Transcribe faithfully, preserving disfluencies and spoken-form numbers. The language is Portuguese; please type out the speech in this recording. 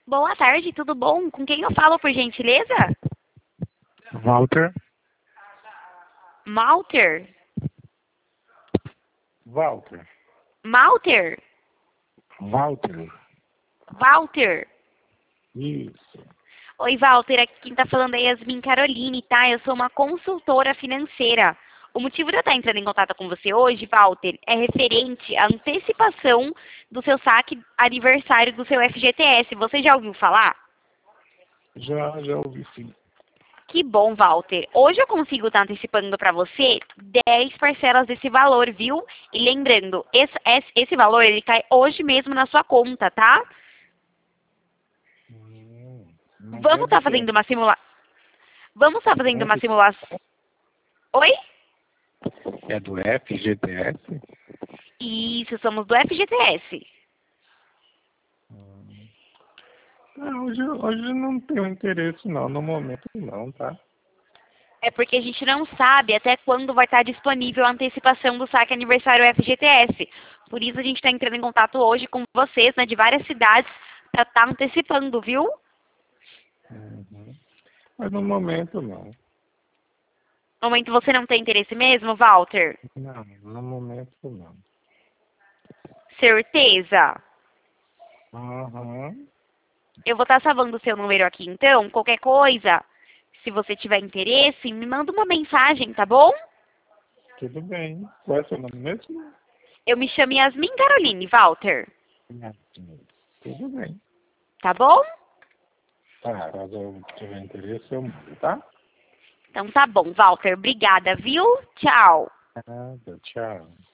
Boa tarde, tudo bom? Com quem eu falo, por gentileza? Walter. Malter? Walter. Malter? Walter. Walter? Isso. Oi, Walter, aqui quem tá falando é Yasmin Caroline, tá? Eu sou uma consultora financeira. O motivo de eu estar entrando em contato com você hoje, Walter, é referente à antecipação do seu saque aniversário do seu F G T S. Você já ouviu falar? Já, já ouvi sim. Que bom, Walter. Hoje eu consigo estar antecipando para você dez parcelas desse valor, viu? E lembrando, esse, esse, esse valor ele cai hoje mesmo na sua conta, tá? Hum, mas Vamos é do estar quê? fazendo uma simulação. Vamos estar É do fazendo uma F... simulação. Oi? é do F G T S? Isso, somos do F G T S. Hum. Não, hoje, hoje não tenho interesse não, no momento não, tá? É porque a gente não sabe até quando vai estar disponível a antecipação do saque aniversário F G T S. Por isso a gente está entrando em contato hoje com vocês, né, de várias cidades, para estar antecipando, viu? Uhum. Mas no momento não. No momento você não tem interesse mesmo, Walter? Não, no momento não. Certeza? Uhum. Eu vou estar salvando o seu número aqui, então. Qualquer coisa, se você tiver interesse, me manda uma mensagem, tá bom? Tudo bem. Qual é o seu nome mesmo? Eu me chamo Yasmin Caroline, Walter. Tudo bem. Tá bom? Tá, caso eu tiver interesse, eu mando, tá? Então tá bom, Walter. Obrigada, viu? Tchau. Nada, tchau.